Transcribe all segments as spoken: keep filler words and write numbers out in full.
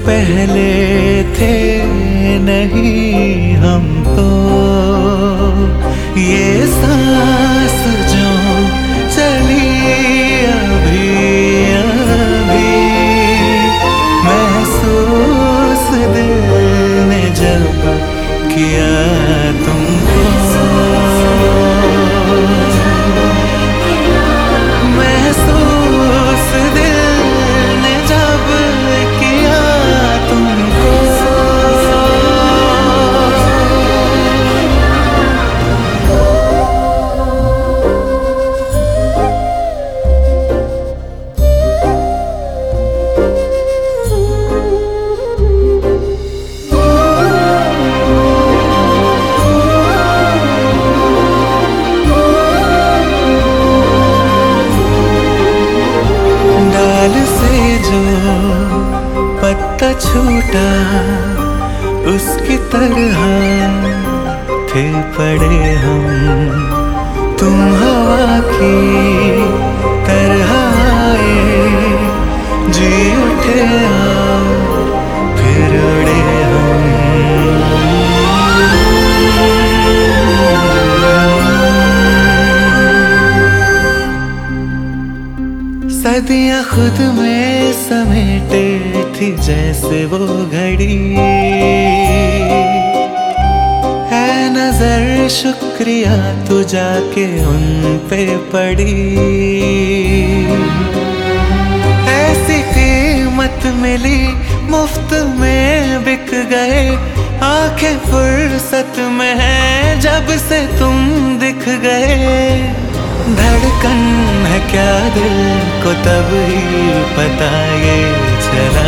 पहले थे नहीं हम तो, ये सांस जो चली अभी अभी, महसूस दिल ने जब किया तुमको, महसूस दिल ने जब किया तुमको, पत्ता छूटा उसकी तरह थे पड़े हम, तुम हवा की तरह आए, जी उठे आओ फिर उड़े हम। सदियां खुद में समेटे थी जैसे वो घड़ी, है नजर शुक्रिया तू जाके उन पे पड़ी, ऐसी कीमत मिली मुफ्त में बिक गए, आंखें फुर्सत में है जब से तुम दिख गए, धड़कन है क्या दिल को तब ही पता ये चला,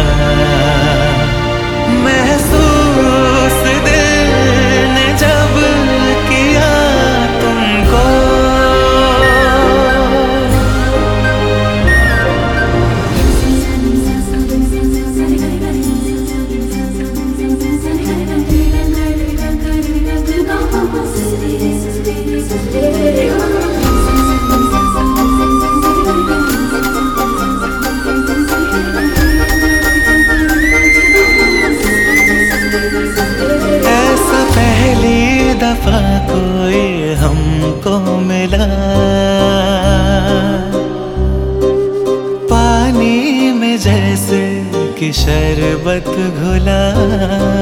महसूस दिल ने जब किया तुमको, दफा कोई हमको मिला, पानी में जैसे कि शरबत घुला,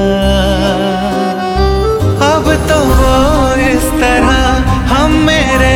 अब तो वो इस तरह हम मेरे